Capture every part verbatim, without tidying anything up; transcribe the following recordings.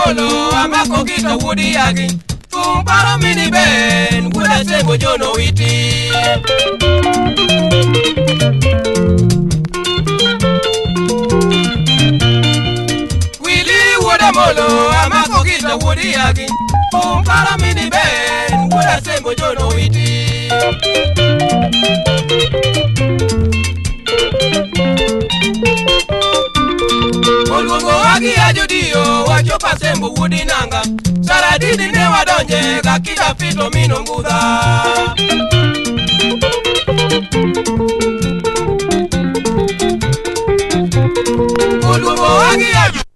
molo amako kita wudi yagi Kumparo mini ben Wuda sebo jono witi Wili wuda molo amako kita wudi yagi Kumparo mini ben Wuda sebo jono witi Olungo wagi ajudio wachopa sembo wudi nanga Saradini ne wadonje kakita fito mino ngudha Olungo wagi ajudio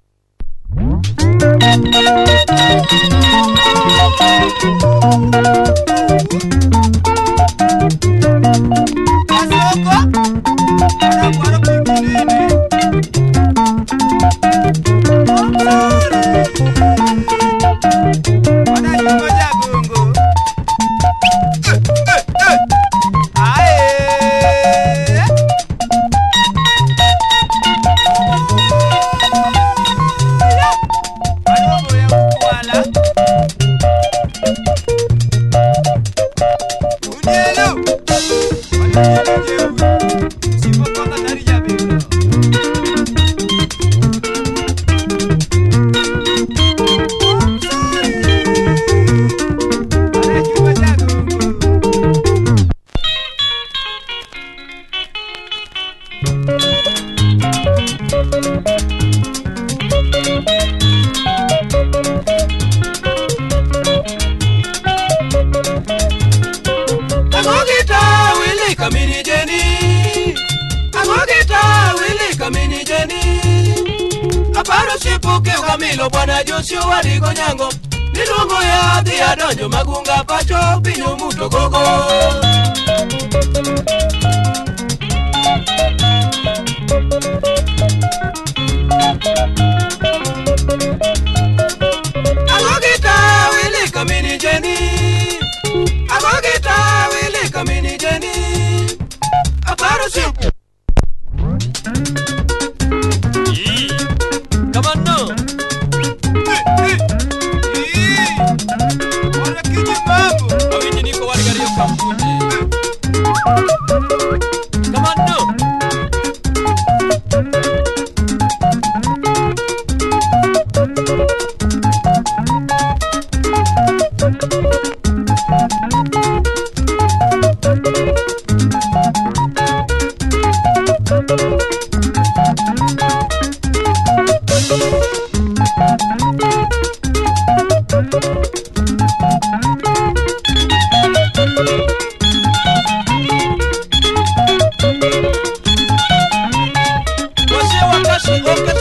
Milo bwana Joshua wadigo nyango Nilungo ya dhia donjo magunga pacho pinyo muto gogo Agogita wili kamini jeni Agogita wili kamini jeni Aparo sipu Wase wakashi oke